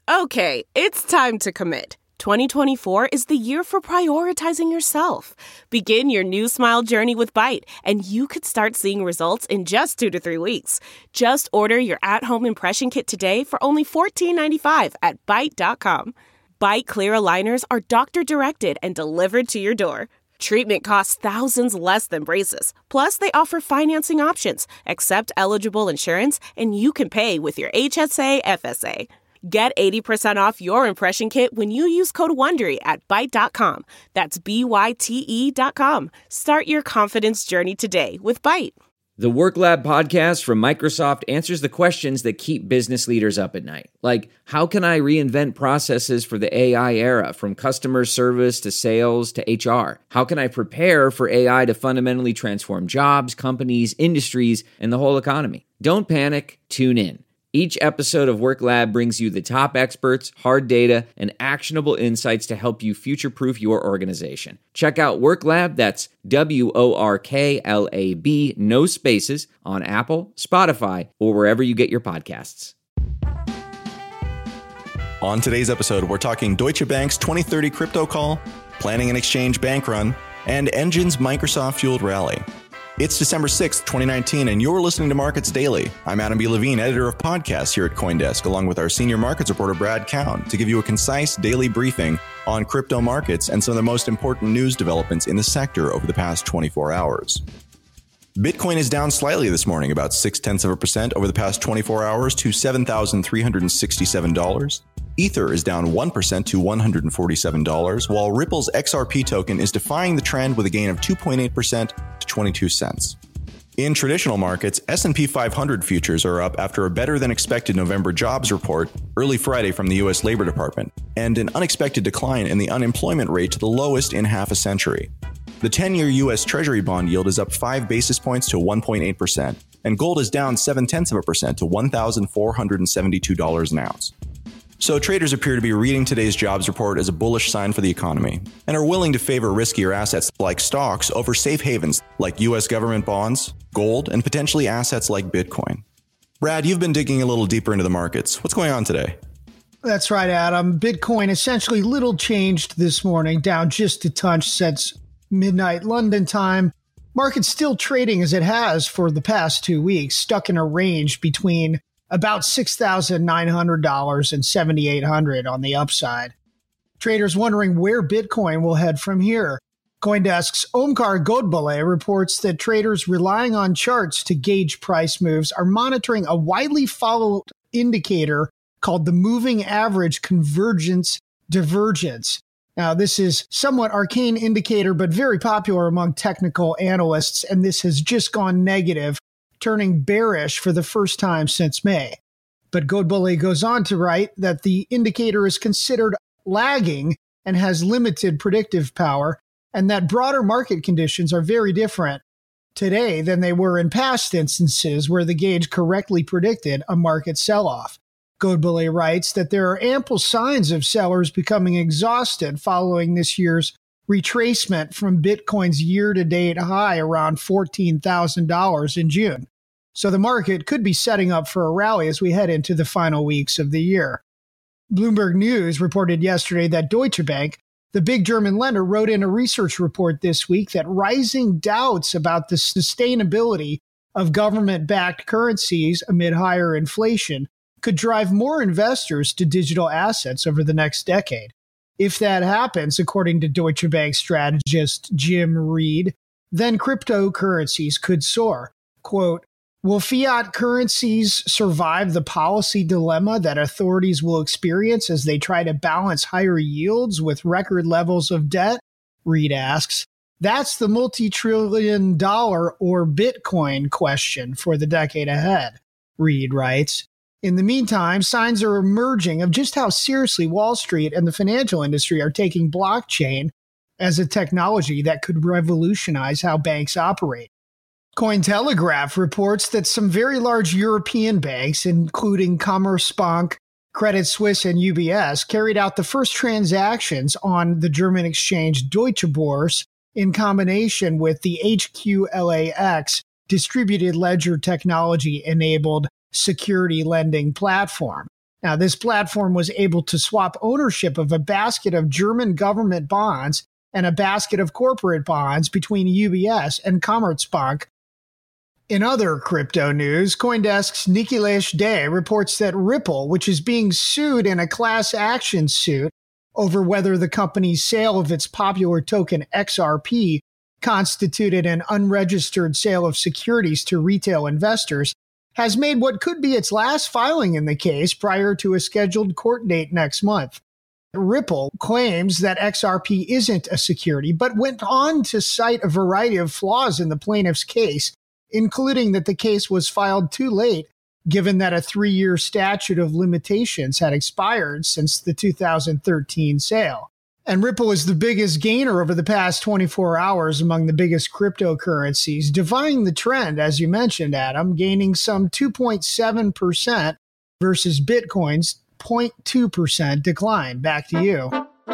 Okay, it's time to commit. 2024 is the year for prioritizing yourself. Begin your new smile journey with Byte, and you could start seeing results in just 2 to 3 weeks. Just order your at-home impression kit today for only $14.95 at Byte.com. Byte Clear aligners are doctor-directed and delivered to your door. Treatment costs thousands less than braces. Plus, they offer financing options, accept eligible insurance, and you can pay with your HSA, FSA. Get 80% off your impression kit when you use code WONDERY at Byte.com. That's BYTE.com. Start your confidence journey today with Byte. The Work Lab podcast from Microsoft answers the questions that keep business leaders up at night. Like, how can I reinvent processes for the AI era, from customer service to sales to HR? How can I prepare for AI to fundamentally transform jobs, companies, industries, and the whole economy? Don't panic. Tune in. Each episode of Work Lab brings you the top experts, hard data, and actionable insights to help you future-proof your organization. Check out Work Lab, that's WORKLAB, no spaces, on Apple, Spotify, or wherever you get your podcasts. On today's episode, we're talking Deutsche Bank's 2030 crypto call, planning an exchange bank run, and Engine's Microsoft-fueled rally. It's December 6th, 2019, and you're listening to Markets Daily. I'm Adam B. Levine, editor of podcasts here at CoinDesk, along with our senior markets reporter, Brad Cowan, to give you a concise daily briefing on crypto markets and some of the most important news developments in the sector over the past 24 hours. Bitcoin is down slightly this morning, about 0.6% over the past 24 hours to $7,367. Ether is down 1% to $147, while Ripple's XRP token is defying the trend with a gain of 2.8% to 22 cents. In traditional markets, S&P 500 futures are up after a better-than-expected November jobs report early Friday from the U.S. Labor Department, and an unexpected decline in the unemployment rate to the lowest in half a century. The 10-year U.S. Treasury bond yield is up 5 basis points to 1.8%, and gold is down 0.7% to $1,472 an ounce. So traders appear to be reading today's jobs report as a bullish sign for the economy and are willing to favor riskier assets like stocks over safe havens like U.S. government bonds, gold, and potentially assets like Bitcoin. Brad, you've been digging a little deeper into the markets. What's going on today? That's right, Adam. Bitcoin essentially little changed this morning, down just a touch since midnight London time. Market's still trading as it has for the past 2 weeks, stuck in a range between about $6,900 and $7,800 on the upside. Traders wondering where Bitcoin will head from here. CoinDesk's Omkar Godbole reports that traders relying on charts to gauge price moves are monitoring a widely followed indicator called the Moving Average Convergence Divergence. Now, this is somewhat arcane indicator, but very popular among technical analysts, and this has just gone negative, turning bearish for the first time since May. But Godbole goes on to write that the indicator is considered lagging and has limited predictive power, and that broader market conditions are very different today than they were in past instances where the gauge correctly predicted a market sell-off. Godbole writes that there are ample signs of sellers becoming exhausted following this year's retracement from Bitcoin's year-to-date high around $14,000 in June. So the market could be setting up for a rally as we head into the final weeks of the year. Bloomberg News reported yesterday that Deutsche Bank, the big German lender, wrote in a research report this week that rising doubts about the sustainability of government-backed currencies amid higher inflation could drive more investors to digital assets over the next decade. If that happens, according to Deutsche Bank strategist Jim Reed, then cryptocurrencies could soar. Quote, will fiat currencies survive the policy dilemma that authorities will experience as they try to balance higher yields with record levels of debt? Reed asks. That's the multi-trillion-dollar or Bitcoin question for the decade ahead, Reed writes. In the meantime, signs are emerging of just how seriously Wall Street and the financial industry are taking blockchain as a technology that could revolutionize how banks operate. Cointelegraph reports that some very large European banks, including Commerzbank, Credit Suisse, and UBS, carried out the first transactions on the German exchange Deutsche Börse in combination with the HQLAX distributed ledger technology-enabled security lending platform. Now, this platform was able to swap ownership of a basket of German government bonds and a basket of corporate bonds between UBS and Commerzbank. In other crypto news, CoinDesk's Nikilesh Day reports that Ripple, which is being sued in a class action suit over whether the company's sale of its popular token XRP constituted an unregistered sale of securities to retail investors, has made what could be its last filing in the case prior to a scheduled court date next month. Ripple claims that XRP isn't a security, but went on to cite a variety of flaws in the plaintiff's case, including that the case was filed too late, given that a 3-year statute of limitations had expired since the 2013 sale. And Ripple is the biggest gainer over the past 24 hours among the biggest cryptocurrencies, defying the trend, as you mentioned, Adam, gaining some 2.7% versus Bitcoin's 0.2% decline. Back to you.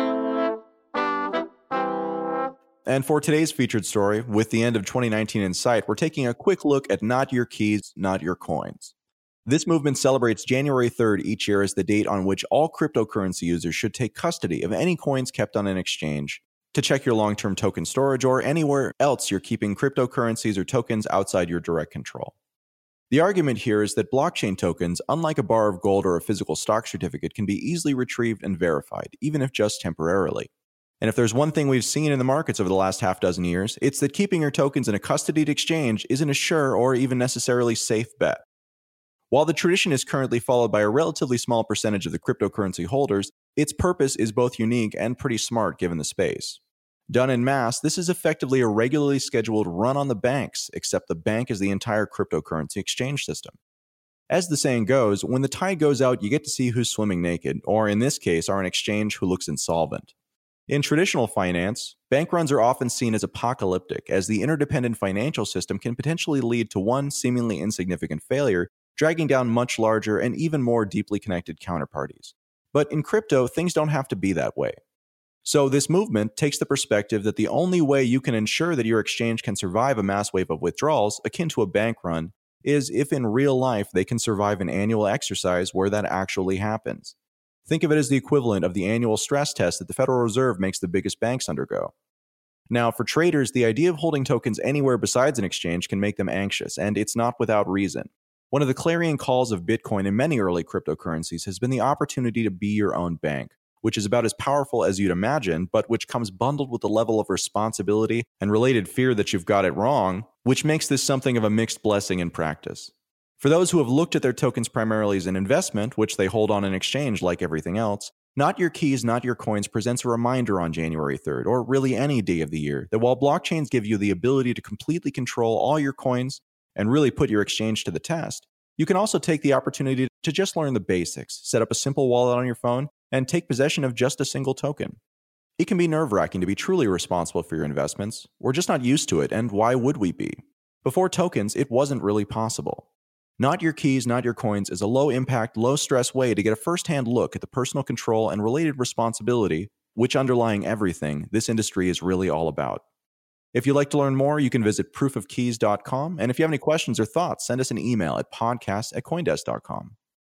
And for today's featured story, with the end of 2019 in sight, we're taking a quick look at Not Your Keys, Not Your Coins. This movement celebrates January 3rd each year as the date on which all cryptocurrency users should take custody of any coins kept on an exchange to check your long-term token storage or anywhere else you're keeping cryptocurrencies or tokens outside your direct control. The argument here is that blockchain tokens, unlike a bar of gold or a physical stock certificate, can be easily retrieved and verified, even if just temporarily. And if there's one thing we've seen in the markets over the last half dozen years, it's that keeping your tokens in a custodied exchange isn't a sure or even necessarily safe bet. While the tradition is currently followed by a relatively small percentage of the cryptocurrency holders, its purpose is both unique and pretty smart given the space. Done en masse, this is effectively a regularly scheduled run on the banks, except the bank is the entire cryptocurrency exchange system. As the saying goes, when the tide goes out, you get to see who's swimming naked, or in this case, are an exchange who looks insolvent. In traditional finance, bank runs are often seen as apocalyptic, as the interdependent financial system can potentially lead to one seemingly insignificant failure, dragging down much larger and even more deeply connected counterparties. But in crypto, things don't have to be that way. So this movement takes the perspective that the only way you can ensure that your exchange can survive a mass wave of withdrawals, akin to a bank run, is if in real life they can survive an annual exercise where that actually happens. Think of it as the equivalent of the annual stress test that the Federal Reserve makes the biggest banks undergo. Now, for traders, the idea of holding tokens anywhere besides an exchange can make them anxious, and it's not without reason. One of the clarion calls of Bitcoin and many early cryptocurrencies has been the opportunity to be your own bank, which is about as powerful as you'd imagine, but which comes bundled with a level of responsibility and related fear that you've got it wrong, which makes this something of a mixed blessing in practice. For those who have looked at their tokens primarily as an investment, which they hold on an exchange like everything else, Not Your Keys, Not Your Coins presents a reminder on January 3rd, or really any day of the year, that while blockchains give you the ability to completely control all your coins and really put your exchange to the test, you can also take the opportunity to just learn the basics, set up a simple wallet on your phone, and take possession of just a single token. It can be nerve-wracking to be truly responsible for your investments. We're just not used to it, and why would we be? Before tokens, it wasn't really possible. Not Your Keys, Not Your Coins is a low-impact, low-stress way to get a first-hand look at the personal control and related responsibility, which underlying everything this industry is really all about. If you'd like to learn more, you can visit proofofkeys.com. And if you have any questions or thoughts, send us an email at podcast@coindesk.com.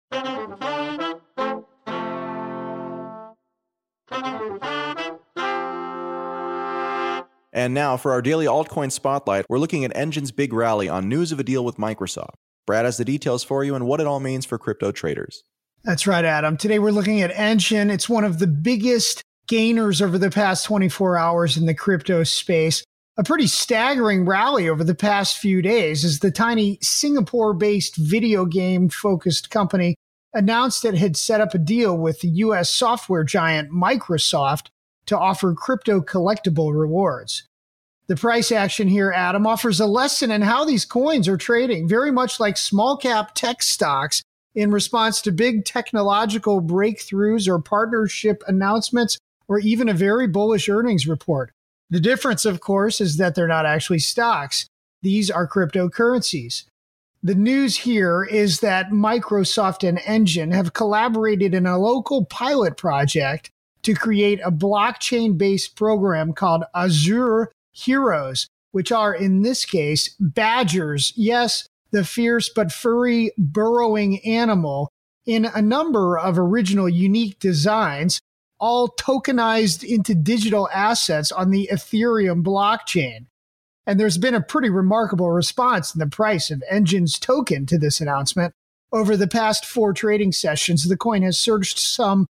And now for our daily altcoin spotlight, we're looking at Engine's big rally on news of a deal with Microsoft. Brad has the details for you and what it all means for crypto traders. That's right, Adam. Today we're looking at Engine. It's one of the biggest gainers over the past 24 hours in the crypto space. A pretty staggering rally over the past few days as the tiny Singapore-based video game-focused company announced it had set up a deal with the U.S. software giant Microsoft to offer crypto collectible rewards. The price action here, Adam, offers a lesson in how these coins are trading, very much like small-cap tech stocks in response to big technological breakthroughs or partnership announcements, or even a very bullish earnings report. The difference, of course, is that they're not actually stocks. These are cryptocurrencies. The news here is that Microsoft and Engine have collaborated in a local pilot project to create a blockchain-based program called Azure Heroes, which are, in this case, badgers. Yes, the fierce but furry burrowing animal in a number of original unique designs, all tokenized into digital assets on the Ethereum blockchain. And there's been a pretty remarkable response in the price of Engine's token to this announcement. Over the past 4 trading sessions, the coin has surged some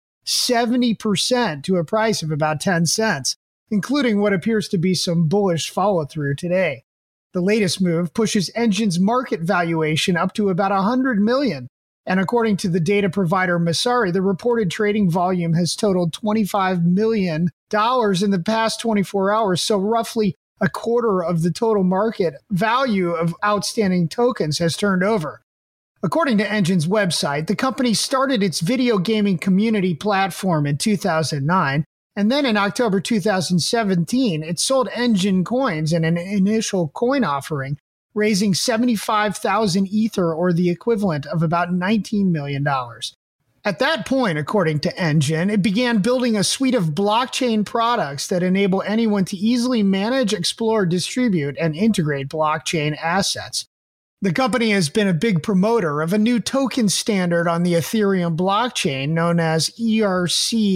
70% to a price of about 10 cents, including what appears to be some bullish follow-through today. The latest move pushes Engine's market valuation up to about $100 million. And according to the data provider Messari, the reported trading volume has totaled $25 million in the past 24 hours, so roughly a quarter of the total market value of outstanding tokens has turned over. According to Engine's website, the company started its video gaming community platform in 2009, and then in October 2017, it sold Engine coins in an initial coin offering, raising 75,000 Ether, or the equivalent of about $19 million. At that point, according to Engine, it began building a suite of blockchain products that enable anyone to easily manage, explore, distribute, and integrate blockchain assets. The company has been a big promoter of a new token standard on the Ethereum blockchain known as ERC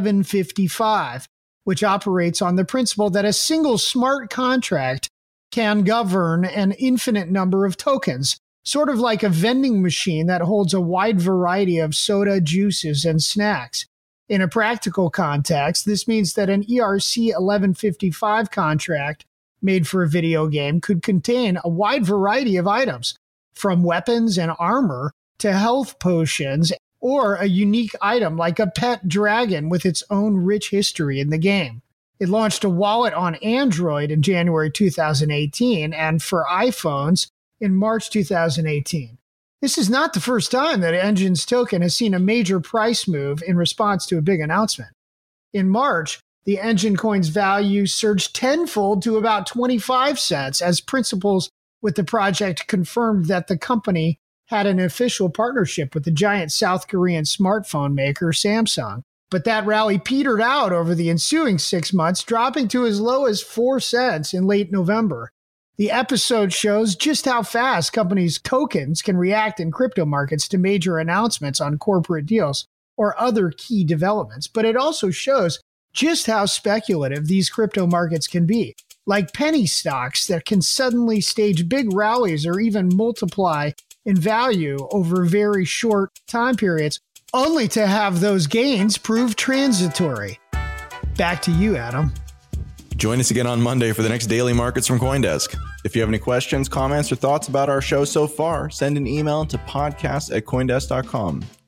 1155, which operates on the principle that a single smart contract can govern an infinite number of tokens, sort of like a vending machine that holds a wide variety of soda, juices, and snacks. In a practical context, this means that an ERC 1155 contract made for a video game could contain a wide variety of items, from weapons and armor to health potions, or a unique item like a pet dragon with its own rich history in the game. It launched a wallet on Android in January 2018 and for iPhones in March 2018. This is not the first time that Engine's token has seen a major price move in response to a big announcement. In March, the Engine coin's value surged tenfold to about 25 cents as principals with the project confirmed that the company had an official partnership with the giant South Korean smartphone maker Samsung. But that rally petered out over the ensuing 6 months, dropping to as low as 4 cents in late November. The episode shows just how fast companies' tokens can react in crypto markets to major announcements on corporate deals or other key developments, but it also shows just how speculative these crypto markets can be, like penny stocks that can suddenly stage big rallies or even multiply in value over very short time periods, only to have those gains prove transitory. Back to you, Adam. Join us again on Monday for the next Daily Markets from CoinDesk. If you have any questions, comments, or thoughts about our show so far, send an email to podcast@coindesk.com.